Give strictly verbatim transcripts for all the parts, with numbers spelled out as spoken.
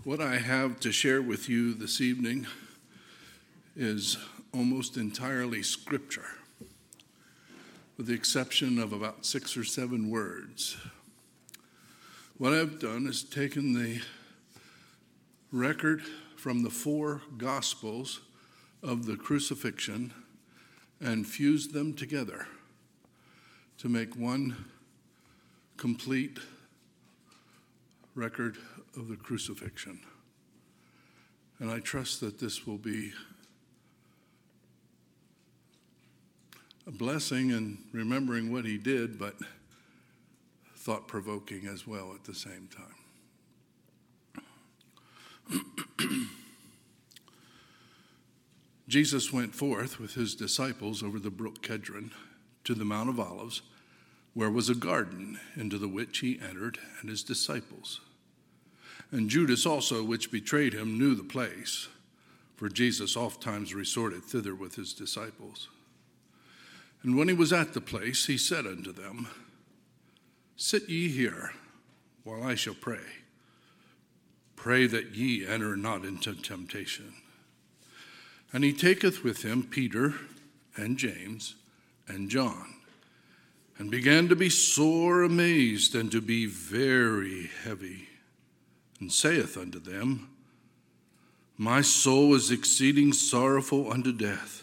What I have to share with you this evening is almost entirely scripture, with the exception of about six or seven words. What I've done is taken the record from the four Gospels of the crucifixion and fused them together to make one complete record of the crucifixion. And I trust that this will be a blessing in remembering what he did, but thought-provoking as well at the same time. Jesus went forth with his disciples over the brook Kedron to the Mount of Olives, where was a garden, into the which he entered, and his disciples. And Judas also, which betrayed him, knew the place, for Jesus ofttimes resorted thither with his disciples. And when he was at the place, he said unto them, Sit ye here, while I shall pray. Pray that ye enter not into temptation. And he taketh with him Peter and James and John, and began to be sore amazed and to be very heavy, and saith unto them, My soul is exceeding sorrowful unto death.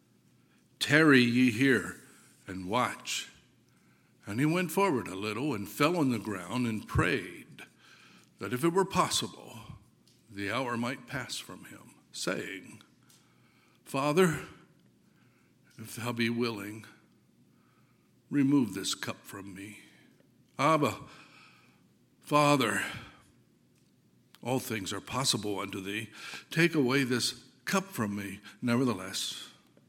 Tarry ye here, and watch. And he went forward a little, and fell on the ground, and prayed, that if it were possible, the hour might pass from him, saying, Father, if thou be willing, remove this cup from me. Abba, Father, all things are possible unto thee. Take away this cup from me. Nevertheless,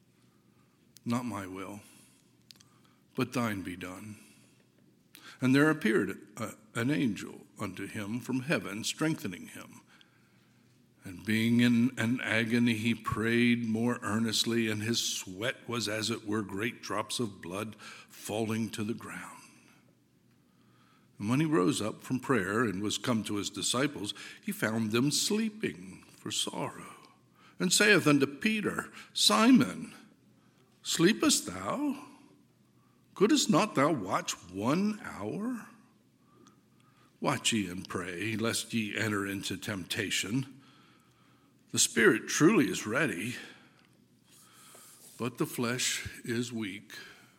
not my will, but thine be done. And there appeared a, an angel unto him from heaven, strengthening him. And being in an agony, he prayed more earnestly, and his sweat was as it were great drops of blood falling to the ground. And when he rose up from prayer and was come to his disciples, he found them sleeping for sorrow, and saith unto Peter, Simon, sleepest thou? Couldest not thou watch one hour? Watch ye and pray, lest ye enter into temptation. The spirit truly is ready, but the flesh is weak.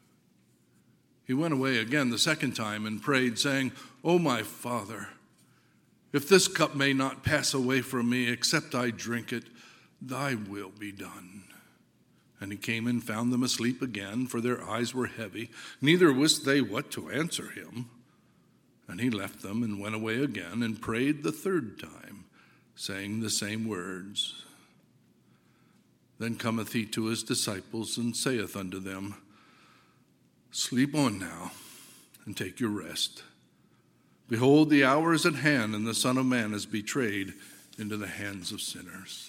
He went away again the second time and prayed, saying, O my Father, if this cup may not pass away from me, except I drink it, thy will be done. And he came and found them asleep again, for their eyes were heavy, neither wist they what to answer him. And he left them and went away again and prayed the third time, saying the same words. Then cometh he to his disciples and saith unto them, Sleep on now, and take your rest. Behold, the hour is at hand, and the Son of Man is betrayed into the hands of sinners.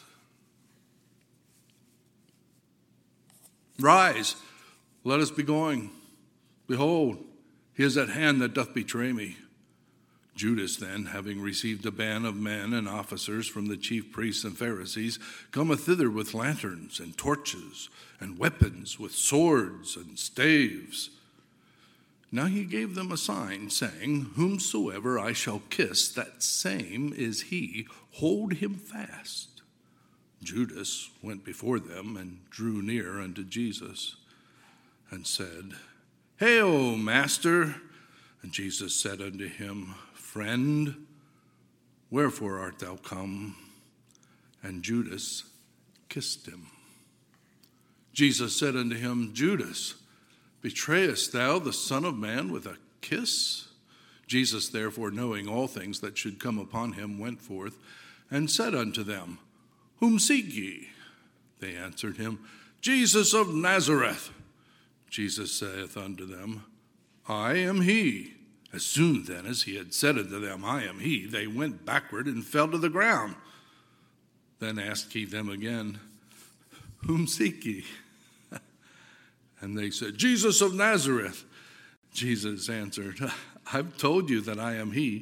Rise, let us be going. Behold, he is at hand that doth betray me. Judas then, having received a band of men and officers from the chief priests and Pharisees, cometh thither with lanterns and torches and weapons, with swords and staves. Now he gave them a sign, saying, Whomsoever I shall kiss, that same is he. Hold him fast. Judas went before them and drew near unto Jesus and said, Hail, Master! And Jesus said unto him, Friend, wherefore art thou come? And Judas kissed him. Jesus said unto him, Judas, betrayest thou the Son of Man with a kiss? Jesus, therefore, knowing all things that should come upon him, went forth and said unto them, Whom seek ye? They answered him, Jesus of Nazareth. Jesus saith unto them, I am he. As soon then as he had said unto them, I am he, they went backward and fell to the ground. Then asked he them again, Whom seek ye? And they said, Jesus of Nazareth. Jesus answered, I've told you that I am he.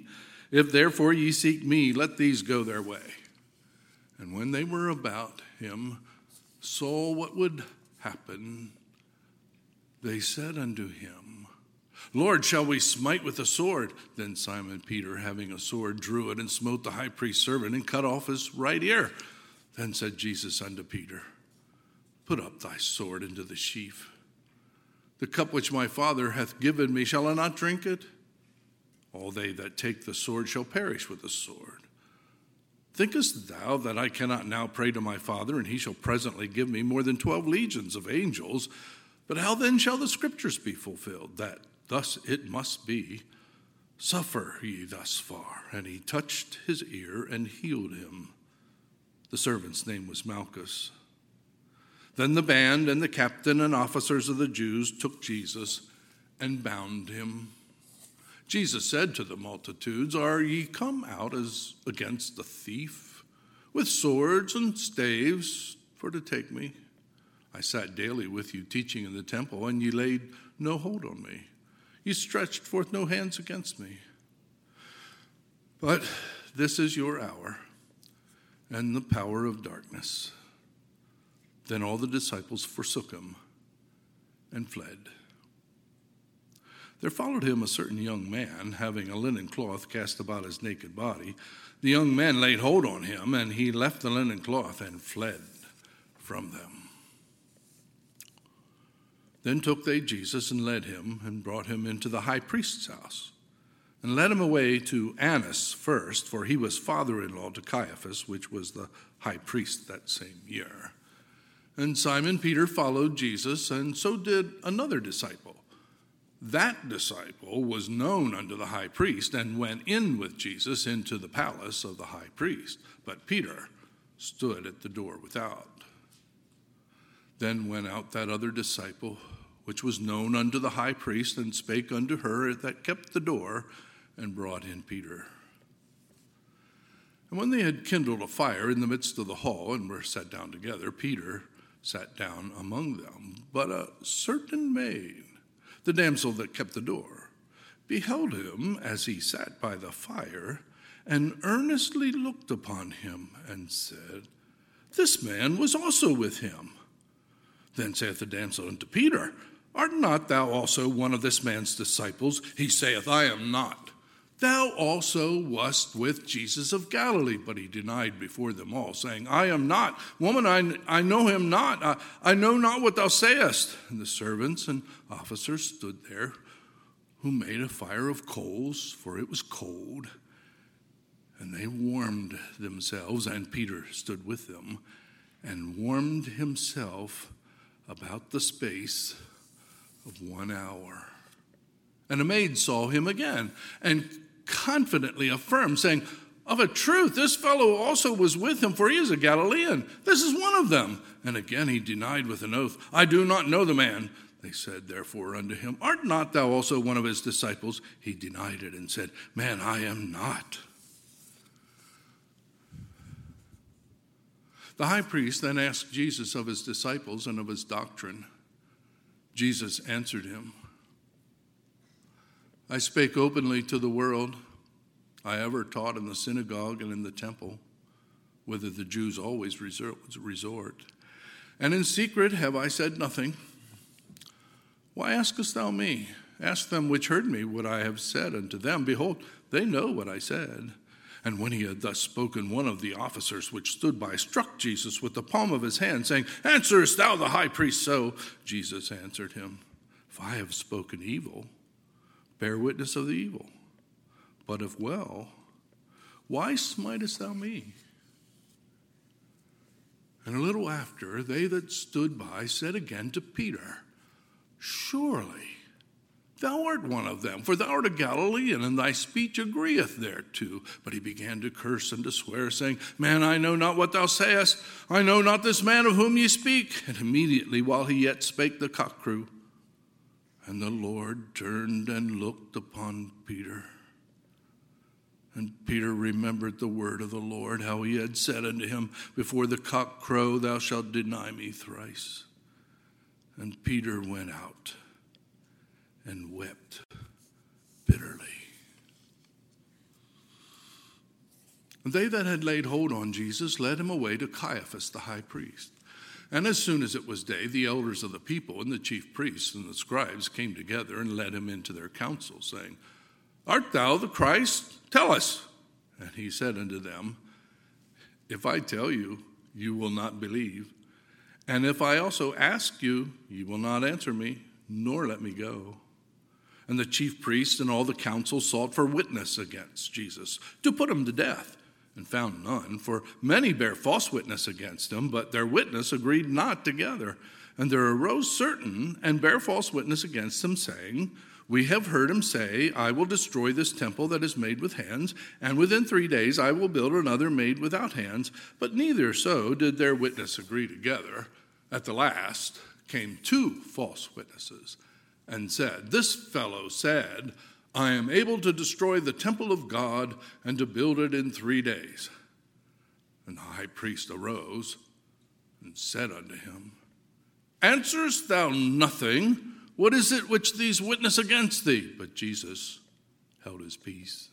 If therefore ye seek me, let these go their way. And when they were about him, saw what would happen, they said unto him, Lord, shall we smite with the sword? Then Simon Peter, having a sword, drew it and smote the high priest's servant and cut off his right ear. Then said Jesus unto Peter, Put up thy sword into the sheath. The cup which my Father hath given me, shall I not drink it? All they that take the sword shall perish with the sword. Thinkest thou that I cannot now pray to my Father, and he shall presently give me more than twelve legions of angels? But how then shall the scriptures be fulfilled, that thus it must be? Suffer ye thus far. And he touched his ear and healed him. The servant's name was Malchus. Then the band and the captain and officers of the Jews took Jesus and bound him. Jesus said to the multitudes, Are ye come out as against a thief, with swords and staves, for to take me? I sat daily with you teaching in the temple, and ye laid no hold on me. Ye stretched forth no hands against me. But this is your hour, and the power of darkness. Then all the disciples forsook him and fled. There followed him a certain young man, having a linen cloth cast about his naked body. The young man laid hold on him, and he left the linen cloth and fled from them. Then took they Jesus and led him and brought him into the high priest's house, and led him away to Annas first, for he was father-in-law to Caiaphas, which was the high priest that same year. And Simon Peter followed Jesus, and so did another disciple. That disciple was known unto the high priest and went in with Jesus into the palace of the high priest. But Peter stood at the door without. Then went out that other disciple, which was known unto the high priest, and spake unto her that kept the door, and brought in Peter. And when they had kindled a fire in the midst of the hall, and were sat down together, Peter sat down among them. But a certain maid, the damsel that kept the door, beheld him as he sat by the fire, and earnestly looked upon him, and said, This man was also with him. Then saith the damsel unto Peter, Art not thou also one of this man's disciples? He saith, I am not. Thou also wast with Jesus of Galilee. But he denied before them all, saying, I am not. Woman, I, I know him not. I, I know not what thou sayest. And the servants and officers stood there, who made a fire of coals, for it was cold. And they warmed themselves, and Peter stood with them, and warmed himself about the space of one hour. And a maid saw him again, and confidently affirmed, saying, Of a truth, this fellow also was with him, for he is a Galilean. This is one of them. And again he denied with an oath, I do not know the man. They said therefore unto him, Art not thou also one of his disciples? He denied it and said, Man, I am not. The high priest then asked Jesus of his disciples and of his doctrine. Jesus answered him, I spake openly to the world. I ever taught in the synagogue and in the temple, whither the Jews always resort. And in secret have I said nothing. Why askest thou me? Ask them which heard me what I have said unto them. Behold, they know what I said. And when he had thus spoken, one of the officers which stood by struck Jesus with the palm of his hand, saying, Answerest thou the high priest so? Jesus answered him, If I have spoken evil, bear witness of the evil. But if well, why smitest thou me? And a little after, they that stood by said again to Peter, Surely thou art one of them, for thou art a Galilean, and thy speech agreeth thereto. But he began to curse and to swear, saying, Man, I know not what thou sayest. I know not this man of whom ye speak. And immediately, while he yet spake, the cock crew. And the Lord turned and looked upon Peter. And Peter remembered the word of the Lord, how he had said unto him, Before the cock crow, thou shalt deny me thrice. And Peter went out and wept bitterly. And they that had laid hold on Jesus led him away to Caiaphas the high priest. And as soon as it was day, the elders of the people and the chief priests and the scribes came together and led him into their council, saying, Art thou the Christ? Tell us. And he said unto them, If I tell you, you will not believe. And if I also ask you, you will not answer me, nor let me go. And the chief priests and all the council sought for witness against Jesus, to put him to death, and found none. For many bare false witness against him, but their witness agreed not together. And there arose certain and bare false witness against him, saying, We have heard him say, I will destroy this temple that is made with hands, and within three days I will build another made without hands. But neither so did their witness agree together. At the last came two false witnesses, and said, This fellow said, I am able to destroy the temple of God and to build it in three days. And the high priest arose and said unto him, Answerest thou nothing? What is it which these witness against thee? But Jesus held his peace.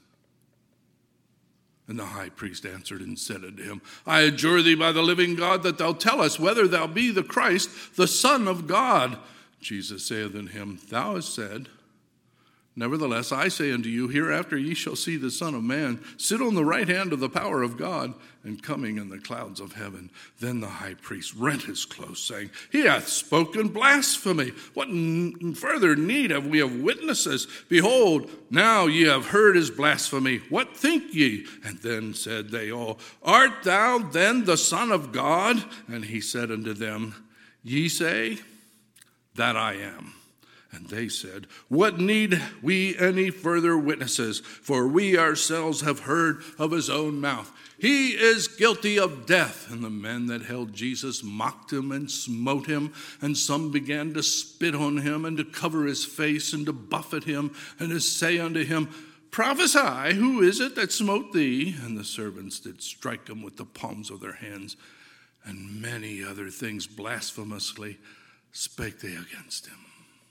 And the high priest answered and said unto him, I adjure thee by the living God that thou tell us whether thou be the Christ, the Son of God. Jesus saith unto him, Thou hast said. Nevertheless, I say unto you, hereafter ye shall see the Son of Man sit on the right hand of the power of God, and coming in the clouds of heaven. Then the high priest rent his clothes, saying, He hath spoken blasphemy. What n- further need have we of witnesses? Behold, now ye have heard his blasphemy. What think ye? And then said they all, Art thou then the Son of God? And he said unto them, Ye say that I am. And they said, What need we any further witnesses? For we ourselves have heard of his own mouth. He is guilty of death. And the men that held Jesus mocked him and smote him. And some began to spit on him and to cover his face and to buffet him and to say unto him, Prophesy, who is it that smote thee? And the servants did strike him with the palms of their hands. And many other things blasphemously spake they against him.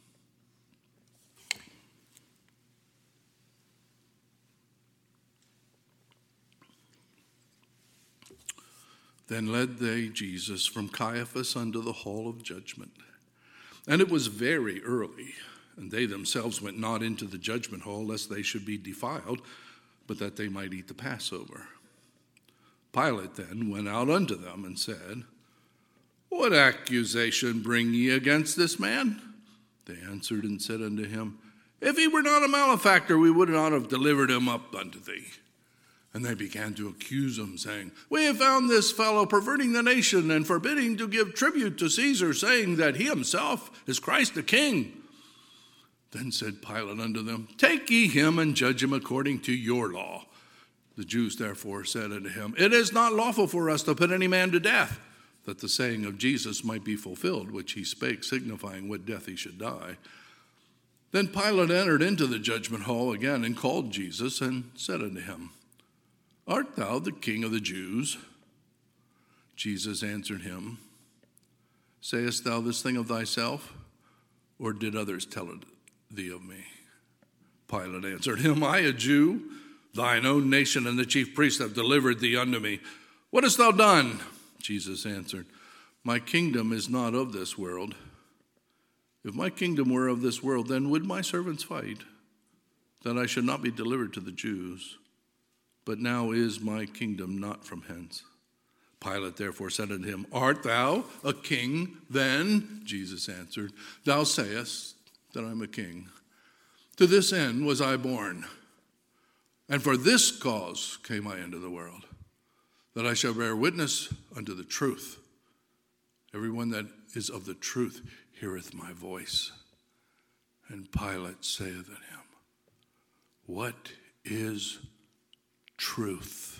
Then led they Jesus from Caiaphas unto the hall of judgment. And it was very early, and they themselves went not into the judgment hall, lest they should be defiled, but that they might eat the Passover. Pilate then went out unto them and said, What accusation bring ye against this man? They answered and said unto him, If he were not a malefactor, we would not have delivered him up unto thee. And they began to accuse him, saying, We have found this fellow perverting the nation and forbidding to give tribute to Caesar, saying that he himself is Christ the King. Then said Pilate unto them, Take ye him and judge him according to your law. The Jews therefore said unto him, It is not lawful for us to put any man to death, that the saying of Jesus might be fulfilled, which he spake, signifying what death he should die. Then Pilate entered into the judgment hall again and called Jesus and said unto him, Art thou the King of the Jews? Jesus answered him, Sayest thou this thing of thyself, or did others tell it thee of me? Pilate answered him, I, a Jew, thine own nation and the chief priests have delivered thee unto me. What hast thou done? Jesus answered, My kingdom is not of this world. If my kingdom were of this world, then would my servants fight, that I should not be delivered to the Jews. But now is my kingdom not from hence. Pilate therefore said unto him, Art thou a king then? Jesus answered, Thou sayest that I am a king. To this end was I born, and for this cause came I into the world, that I shall bear witness unto the truth. Everyone that is of the truth heareth my voice. And Pilate saith unto him, What is truth?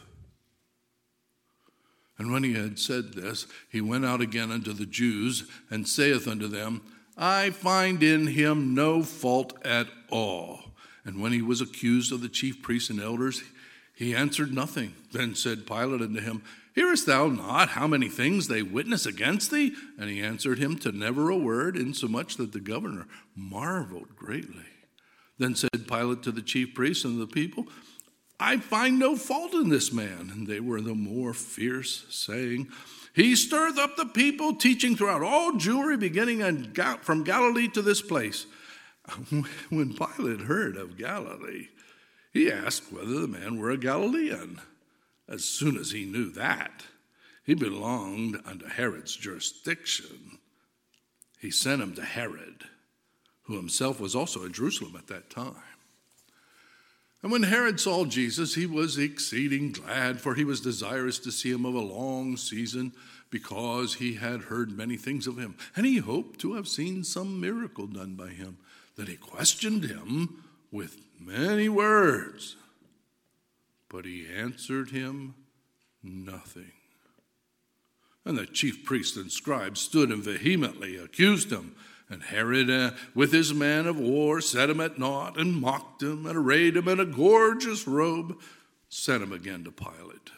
And when he had said this, he went out again unto the Jews, and saith unto them, I find in him no fault at all. And when he was accused of the chief priests and elders, he answered nothing. Then said Pilate unto him, Hearest thou not how many things they witness against thee? And he answered him to never a word, insomuch that the governor marveled greatly. Then said Pilate to the chief priests and the people, I find no fault in this man. And they were the more fierce, saying, He stirreth up the people, teaching throughout all Jewry, beginning in Gal- from Galilee to this place. When Pilate heard of Galilee, he asked whether the man were a Galilean. As soon as he knew that he belonged unto Herod's jurisdiction, he sent him to Herod, who himself was also at Jerusalem at that time. And when Herod saw Jesus, he was exceeding glad, for he was desirous to see him of a long season, because he had heard many things of him. And he hoped to have seen some miracle done by him. Then he questioned him with many words. But he answered him nothing. And the chief priests and scribes stood and vehemently accused him. And Herod, uh, with his man of war, set him at naught, and mocked him, and arrayed him in a gorgeous robe, sent him again to Pilate.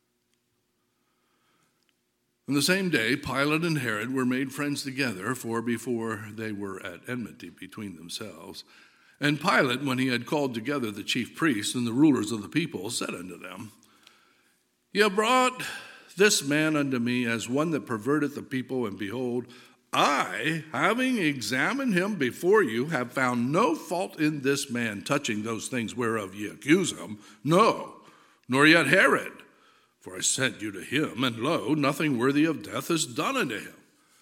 On the same day, Pilate and Herod were made friends together, for before they were at enmity between themselves. And Pilate, when he had called together the chief priests and the rulers of the people, said unto them, Ye have brought this man unto me as one that perverteth the people, and behold, I, having examined him before you, have found no fault in this man touching those things whereof ye accuse him. No, nor yet Herod. For I sent you to him, and lo, nothing worthy of death is done unto him.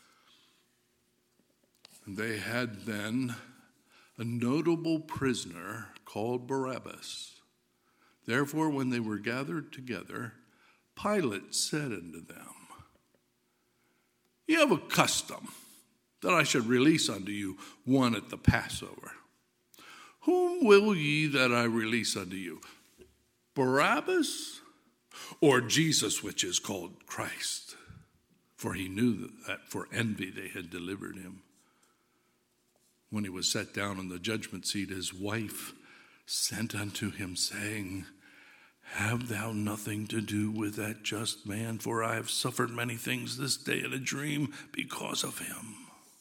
And they had then a notable prisoner called Barabbas. Therefore, when they were gathered together, Pilate said unto them, Ye have a custom that I should release unto you one at the Passover. Whom will ye that I release unto you? Barabbas or Jesus, which is called Christ? For he knew that for envy they had delivered him. When he was set down on the judgment seat, his wife sent unto him, saying, Have thou nothing to do with that just man, for I have suffered many things this day in a dream because of him.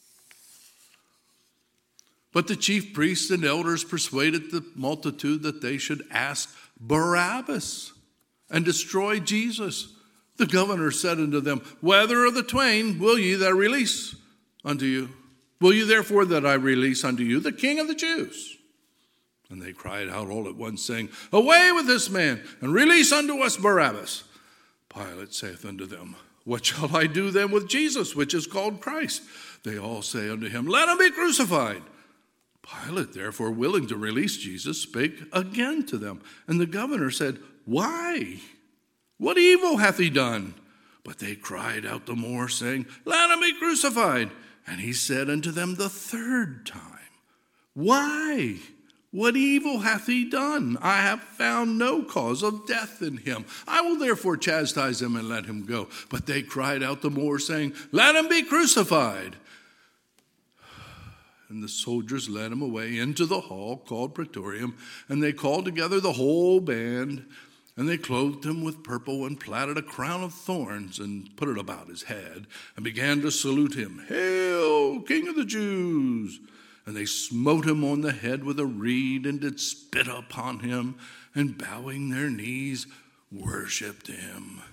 But the chief priests and elders persuaded the multitude that they should ask Barabbas and destroy Jesus. The governor said unto them, Whether of the twain will ye that I release unto you? Will you therefore that I release unto you the King of the Jews? And they cried out all at once, saying, Away with this man, and release unto us Barabbas. Pilate saith unto them, What shall I do then with Jesus, which is called Christ? They all say unto him, Let him be crucified. Pilate, therefore, willing to release Jesus, spake again to them. And the governor said, Why? What evil hath he done? But they cried out the more, saying, Let him be crucified. And he said unto them the third time, Why? What evil hath he done? I have found no cause of death in him. I will therefore chastise him and let him go. But they cried out the more, saying, Let him be crucified. And the soldiers led him away into the hall called Praetorium, and they called together the whole band, and they clothed him with purple and platted a crown of thorns and put it about his head, and began to salute him, Hail, King of the Jews! And they smote him on the head with a reed, and did spit upon him, and bowing their knees, worshipped him.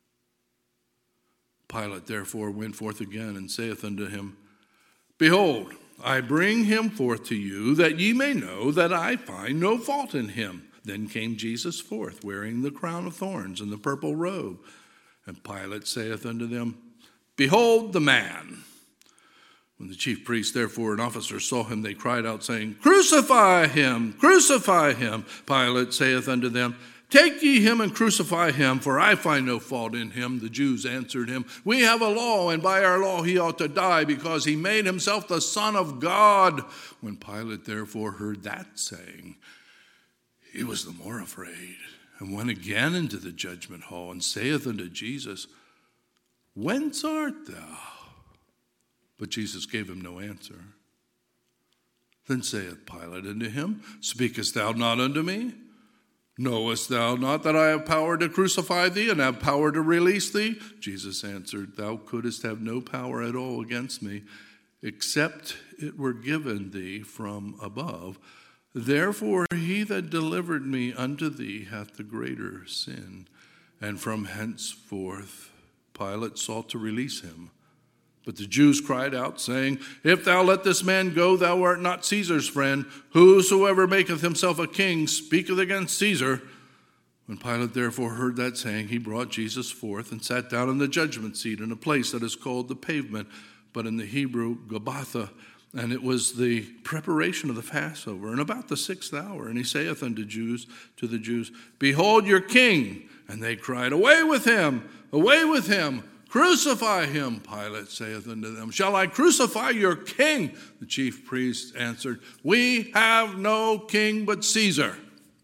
Pilate therefore went forth again, and saith unto him, Behold, I bring him forth to you, that ye may know that I find no fault in him. Then came Jesus forth, wearing the crown of thorns and the purple robe. And Pilate saith unto them, Behold the man. When the chief priests, therefore, and officers saw him, they cried out, saying, Crucify him, crucify him. Pilate saith unto them, Take ye him and crucify him, for I find no fault in him. The Jews answered him, We have a law, and by our law he ought to die, because he made himself the Son of God. When Pilate therefore heard that saying, he was the more afraid, and went again into the judgment hall, and saith unto Jesus, Whence art thou? But Jesus gave him no answer. Then saith Pilate unto him, Speakest thou not unto me? Knowest thou not that I have power to crucify thee, and have power to release thee? Jesus answered, Thou couldst have no power at all against me, except it were given thee from above. Therefore he that delivered me unto thee hath the greater sin. And from henceforth Pilate sought to release him. But the Jews cried out, saying, If thou let this man go, thou art not Caesar's friend. Whosoever maketh himself a king speaketh against Caesar. When Pilate therefore heard that saying, he brought Jesus forth and sat down in the judgment seat in a place that is called the Pavement, but in the Hebrew, Gabbatha. And it was the preparation of the Passover, and about the sixth hour. And he saith unto Jews, to the Jews, Behold your king. And they cried, Away with him, away with him. Crucify him, Pilate saith unto them. Shall I crucify your king? The chief priests answered, We have no king but Caesar.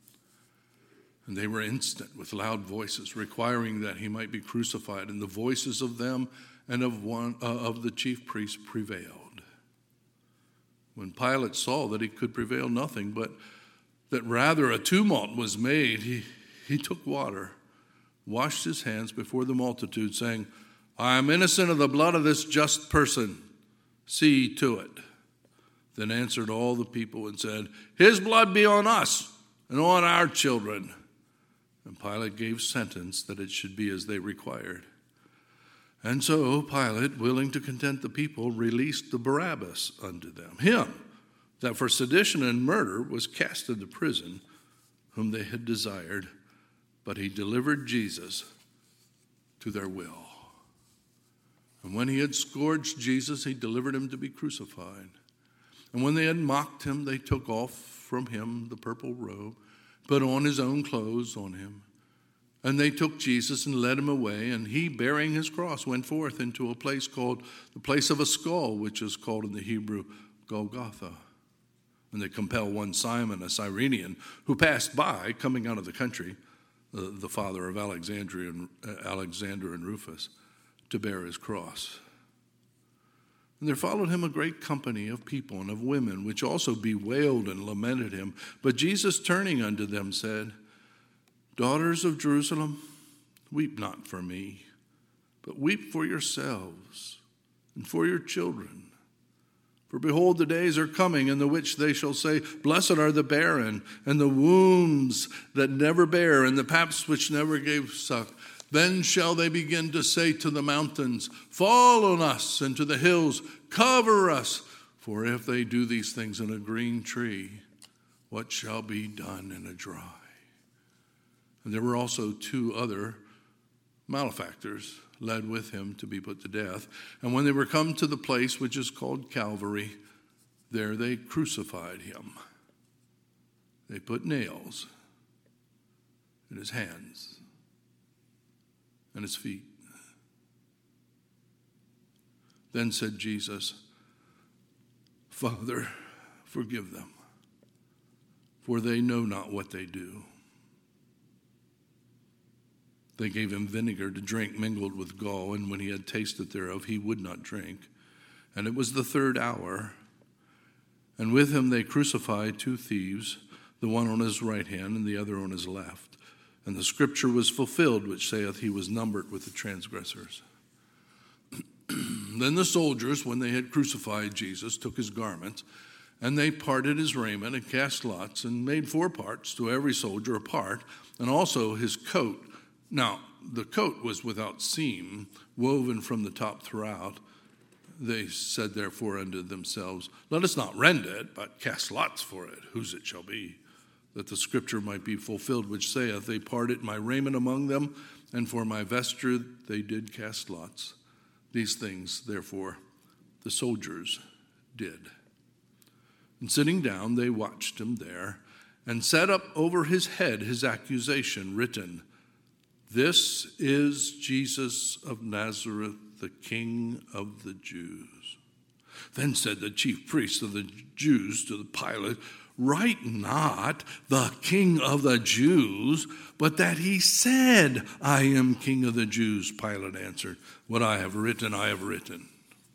And they were instant with loud voices, requiring that he might be crucified. And the voices of them and of one uh, of the chief priests prevailed. When Pilate saw that he could prevail nothing, but that rather a tumult was made, he, he took water, washed his hands before the multitude, saying, I am innocent of the blood of this just person. See to it. Then answered all the people and said, His blood be on us and on our children. And Pilate gave sentence that it should be as they required. And so Pilate, willing to content the people, released the Barabbas unto them, him that for sedition and murder was cast into prison, whom they had desired, but he delivered Jesus to their will. And when he had scourged Jesus, he delivered him to be crucified. And when they had mocked him, they took off from him the purple robe, put on his own clothes on him. And they took Jesus and led him away, and he, bearing his cross, went forth into a place called the place of a skull, which is called in the Hebrew Golgotha. And they compelled one Simon, a Cyrenian, who passed by, coming out of the country, the, the father of Alexandria and, uh, Alexander and Rufus, to bear his cross. And there followed him a great company of people and of women, which also bewailed and lamented him. But Jesus, turning unto them, said, Daughters of Jerusalem, weep not for me, but weep for yourselves and for your children. For behold, the days are coming in the which they shall say, Blessed are the barren, and the wombs that never bear, and the paps which never gave suck. Then shall they begin to say to the mountains, Fall on us, and to the hills, cover us. For if they do these things in a green tree, what shall be done in a dry? And there were also two other malefactors led with him to be put to death. And when they were come to the place which is called Calvary, there they crucified him. They put nails in his hands and his feet. Then said Jesus, Father, forgive them, for they know not what they do. They gave him vinegar to drink mingled with gall, and when he had tasted thereof, he would not drink. And it was the third hour. And with him they crucified two thieves, the one on his right hand and the other on his left. And the scripture was fulfilled, which saith, He was numbered with the transgressors. Then the soldiers, when they had crucified Jesus, took his garments, and they parted his raiment and cast lots, and made four parts, to every soldier a part, and also his coat. Now, the coat was without seam, woven from the top throughout. They said therefore unto themselves, Let us not rend it, but cast lots for it, whose it shall be, that the scripture might be fulfilled, which saith, They parted my raiment among them, and for my vesture they did cast lots. These things, therefore, the soldiers did. And sitting down, they watched him there, and set up over his head his accusation, written, This is Jesus of Nazareth, the King of the Jews. Then said the chief priests of the Jews to the Pilate, Write not the King of the Jews, but that he said, I am King of the Jews. Pilate answered, What I have written, I have written.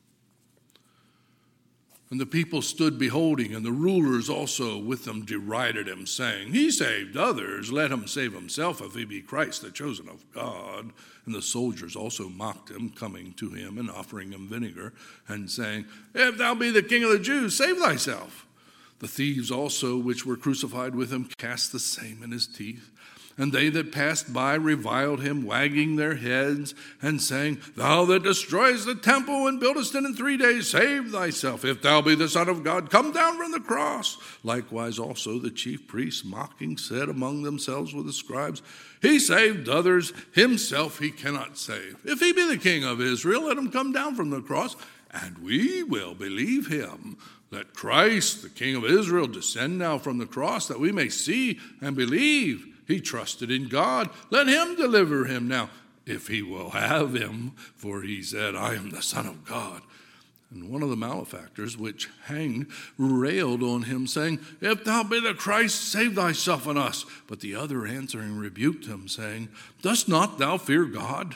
And the people stood beholding, and the rulers also with them derided him, saying, He saved others, let him save himself, if he be Christ, the chosen of God. And the soldiers also mocked him, coming to him and offering him vinegar, and saying, If thou be the King of the Jews, save thyself. The thieves also, which were crucified with him, cast the same in his teeth. And they that passed by reviled him, wagging their heads, and saying, Thou that destroyest the temple and buildest it in three days, save thyself. If thou be the Son of God, come down from the cross. Likewise also the chief priests, mocking, said among themselves with the scribes, He saved others, himself he cannot save. If he be the King of Israel, let him come down from the cross, and we will believe him. Let Christ, the King of Israel, descend now from the cross, that we may see and believe. He trusted in God. Let him deliver him now, if he will have him. For he said, I am the Son of God. And one of the malefactors which hanged railed on him, saying, If thou be the Christ, save thyself and us. But the other answering rebuked him, saying, Dost not thou fear God,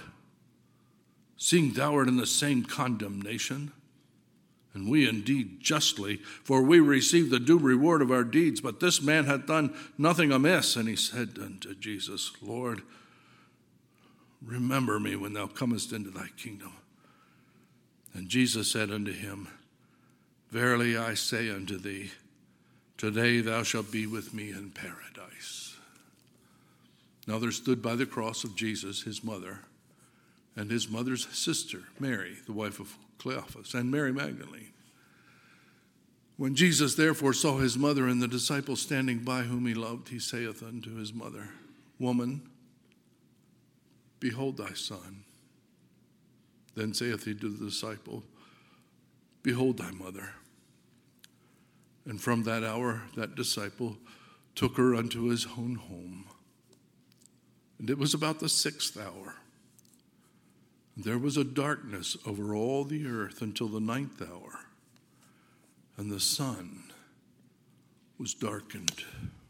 seeing thou art in the same condemnation? And we indeed justly, for we receive the due reward of our deeds. But this man hath done nothing amiss. And he said unto Jesus, Lord, remember me when thou comest into thy kingdom. And Jesus said unto him, Verily I say unto thee, today thou shalt be with me in paradise. Now there stood by the cross of Jesus his mother, and his mother's sister, Mary, the wife of Cleophas, and Mary Magdalene. When Jesus therefore saw his mother and the disciple standing by whom he loved, he saith unto his mother, Woman, behold thy son. Then saith he to the disciple, Behold thy mother. And from that hour that disciple took her unto his own home. And it was about the sixth hour. There was a darkness over all the earth until the ninth hour, and the sun was darkened.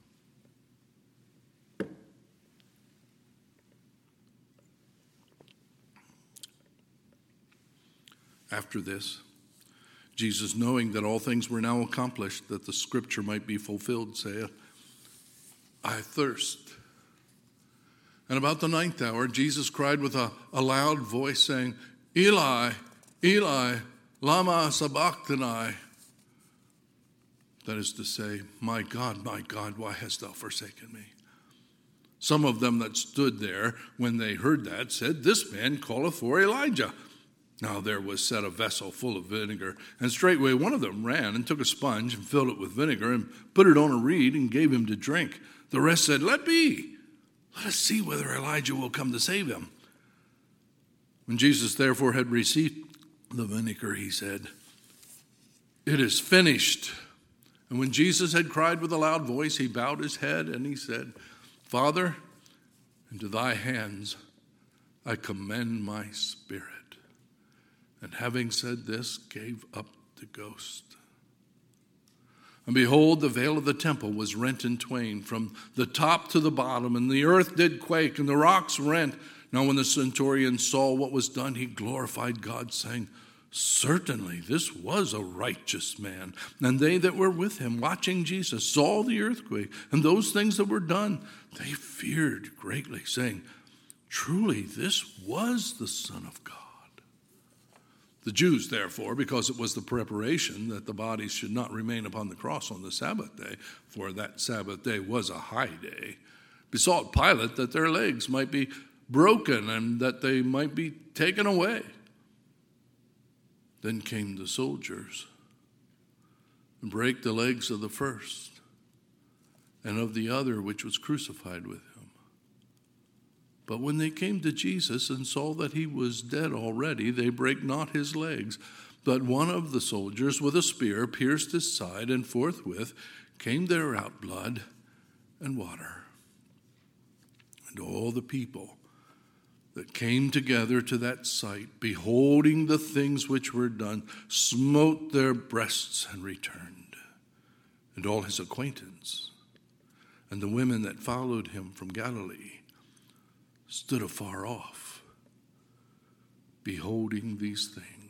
After this, Jesus, knowing that all things were now accomplished, that the scripture might be fulfilled, saith, I thirst. And about the ninth hour, Jesus cried with a, a loud voice, saying, Eli, Eli, lama sabachthani. That is to say, My God, my God, why hast thou forsaken me? Some of them that stood there, when they heard that, said, This man calleth for Elijah. Now there was set a vessel full of vinegar, and straightway one of them ran and took a sponge and filled it with vinegar and put it on a reed and gave him to drink. The rest said, Let be. Let us see whether Elijah will come to save him. When Jesus therefore had received the vinegar, he said, It is finished. And when Jesus had cried with a loud voice, he bowed his head and he said, Father, into thy hands I commend my spirit. And having said this, gave up the ghost. And behold, the veil of the temple was rent in twain from the top to the bottom, and the earth did quake, and the rocks rent. Now when the centurion saw what was done, he glorified God, saying, Certainly this was a righteous man. And they that were with him, watching Jesus, saw the earthquake, and those things that were done. They feared greatly, saying, Truly this was the Son of God. The Jews, therefore, because it was the preparation that the bodies should not remain upon the cross on the Sabbath day, for that Sabbath day was a high day, besought Pilate that their legs might be broken and that they might be taken away. Then came the soldiers and brake the legs of the first and of the other which was crucified with him. But when they came to Jesus and saw that he was dead already, they brake not his legs. But one of the soldiers with a spear pierced his side, and forthwith came there out blood and water. And all the people that came together to that sight, beholding the things which were done, smote their breasts and returned. And all his acquaintance, and the women that followed him from Galilee, stood afar off, beholding these things.